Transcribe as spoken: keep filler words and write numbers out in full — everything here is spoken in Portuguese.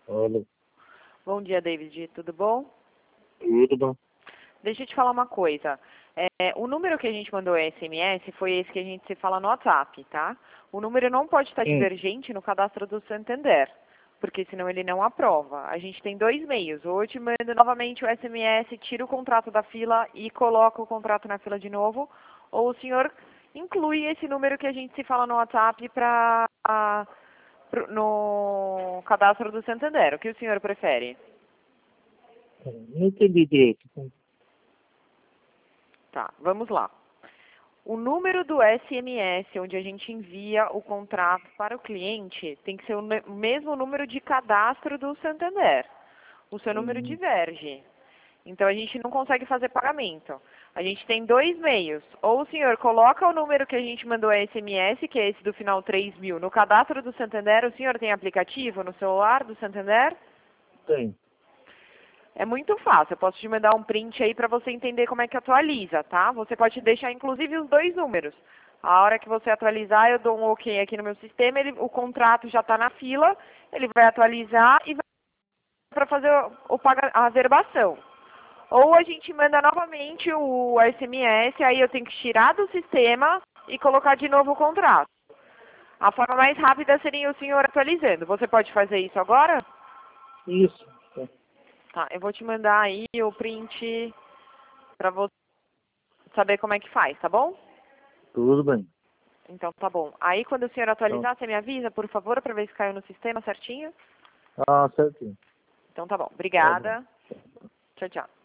Olha, Bom dia, David. Tudo bom? tudo bom. Deixa eu te falar uma coisa. É, o número que a gente mandou S M S foi esse que a gente se fala no WhatsApp, tá? O número não pode estar Sim, divergente no cadastro do Santander, porque senão ele não aprova. A gente tem dois meios. Ou eu te mando novamente o S M S, tira o contrato da fila e coloca o contrato na fila de novo, ou o senhor inclui esse número que a gente se fala no WhatsApp para no cadastro do Santander. O que o senhor prefere? não entendi direito. Tá, vamos lá. O número do S M S, onde a gente envia o contrato para o cliente, tem que ser o ne- o mesmo número de cadastro do Santander. O seu número Hum, diverge. Então, a gente não consegue fazer pagamento. A gente tem dois meios. Ou o senhor coloca o número que a gente mandou S M S, que é esse do final três mil, no cadastro do Santander. O senhor tem aplicativo no celular do Santander? tem. É muito fácil, eu posso te mandar um print aí para você entender como é que atualiza, tá? Você pode deixar inclusive os dois números. A hora que você atualizar, eu dou um OK aqui no meu sistema, ele, o contrato já está na fila, ele vai atualizar e vai para fazer o, o paga- a averbação. Ou a gente manda novamente o S M S, aí eu tenho que tirar do sistema e colocar de novo o contrato. A forma mais rápida seria o senhor atualizando. Você pode fazer isso agora? Isso. Tá. Tá, eu vou te mandar aí o print para você saber como é que faz, tá bom? Tudo bem. Então tá bom. Aí quando o senhor Então, atualizar, você me avisa, por favor, para ver se caiu no sistema certinho? ah, certinho. Então tá bom. Tá bom. Obrigada. Tchau, tchau.